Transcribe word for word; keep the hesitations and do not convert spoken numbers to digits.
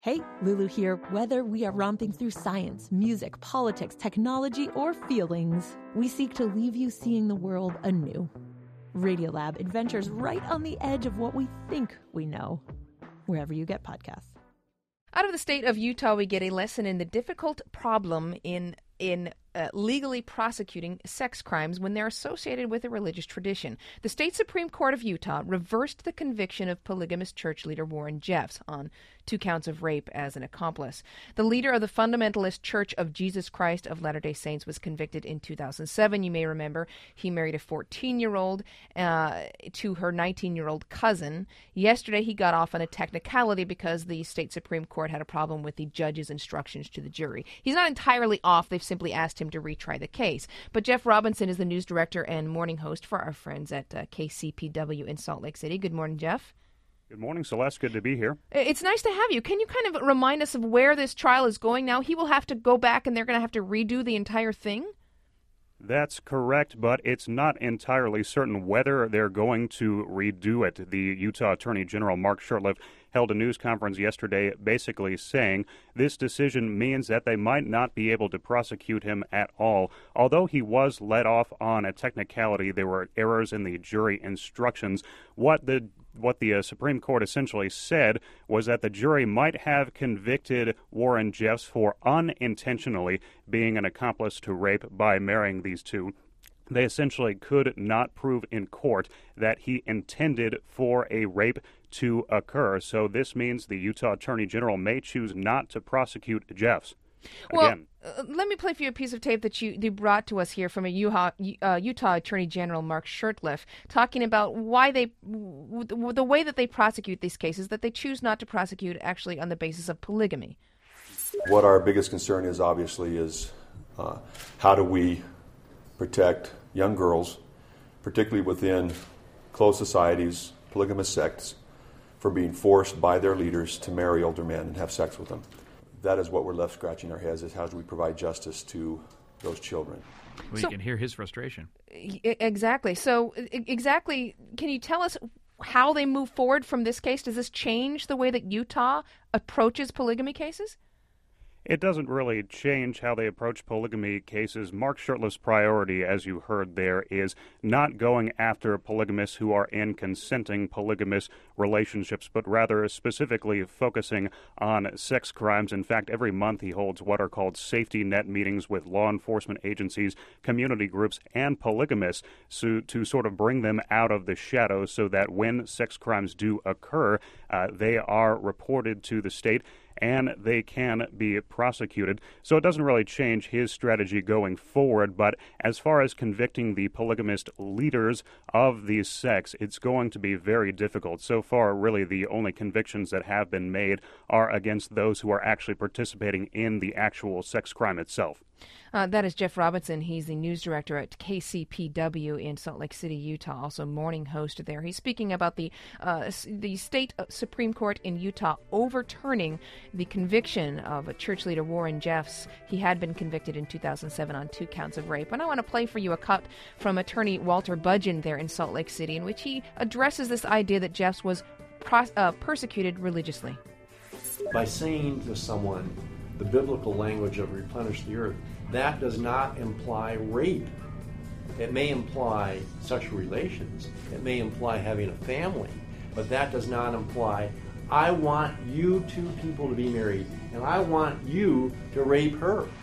Hey, Lulu here. Whether we are romping through science, music, politics, technology, or feelings, we seek to leave you seeing the world anew. Radiolab adventures right on the edge of what we think we know, wherever you get podcasts. Out of the state of Utah, we get a lesson in the difficult problem in in uh, legally prosecuting sex crimes when they're associated with a religious tradition. The state Supreme Court of Utah reversed the conviction of polygamous church leader Warren Jeffs on two counts of rape as an accomplice. The leader of the Fundamentalist Church of Jesus Christ of Latter-day Saints was convicted in two thousand seven. You may remember he married a fourteen-year-old uh, to her nineteen-year-old cousin. Yesterday, he got off on a technicality because the state Supreme Court had a problem with the judge's instructions to the jury. He's not entirely off. They've simply asked him to retry the case. But Jeff Robinson is the news director and morning host for our friends at uh, K C P W in Salt Lake City. Good morning, Jeff. Good morning, Celeste. Good to be here. It's nice to have you. Can you kind of remind us of where this trial is going now? He will have to go back and they're going to have to redo the entire thing? That's correct, but it's not entirely certain whether they're going to redo it. The Utah Attorney General, Mark Shurtleff, held a news conference yesterday basically saying this decision means that they might not be able to prosecute him at all. Although he was let off on a technicality, there were errors in the jury instructions. What the What the uh, Supreme Court essentially said was that the jury might have convicted Warren Jeffs for unintentionally being an accomplice to rape by marrying these two. They essentially could not prove in court that he intended for a rape to occur. So this means the Utah Attorney General may choose not to prosecute Jeffs. Well, Again, uh, let me play for you a piece of tape that you, you brought to us here from a Utah, uh, Utah Attorney General Mark Shurtleff talking about why they, w- w- the way that they prosecute these cases, that they choose not to prosecute actually on the basis of polygamy. What our biggest concern is, obviously, is uh, how do we protect young girls, particularly within closed societies, polygamous sects, from being forced by their leaders to marry older men and have sex with them. That is what we're left scratching our heads, is how do we provide justice to those children? Well, So- you can hear his frustration. E- Exactly. So, e- exactly, can you tell us how they move forward from this case? Does this change the way that Utah approaches polygamy cases? it doesn't really change how they approach polygamy cases. Mark Shurtleff's priority, as you heard there, is not going after polygamists who are in consenting polygamous relationships, but rather specifically focusing on sex crimes. In fact, every month he holds what are called safety net meetings with law enforcement agencies, community groups, and polygamists so, to sort of bring them out of the shadows so that when sex crimes do occur, uh, they are reported to the state and they can be prosecuted. So it doesn't really change his strategy going forward, but as far as convicting the polygamist leaders of these sects, it's going to be very difficult. So far, really, the only convictions that have been made are against those who are actually participating in the actual sex crime itself. Uh, that is Jeff Robinson. He's the news director at K C P W in Salt Lake City, Utah, also morning host there. He's speaking about the uh, the state Supreme Court in Utah overturning the conviction of a church leader, Warren Jeffs. He had been convicted in two thousand seven on two counts of rape. And I want to play for you a cut from attorney Walter Budgeon there in Salt Lake City, in which he addresses this idea that Jeffs was pros- uh, persecuted religiously. By saying to someone the biblical language of replenish the earth, that does not imply rape. It may imply sexual relations. It may imply having a family. But that does not imply, I want you two people to be married, and I want you to rape her.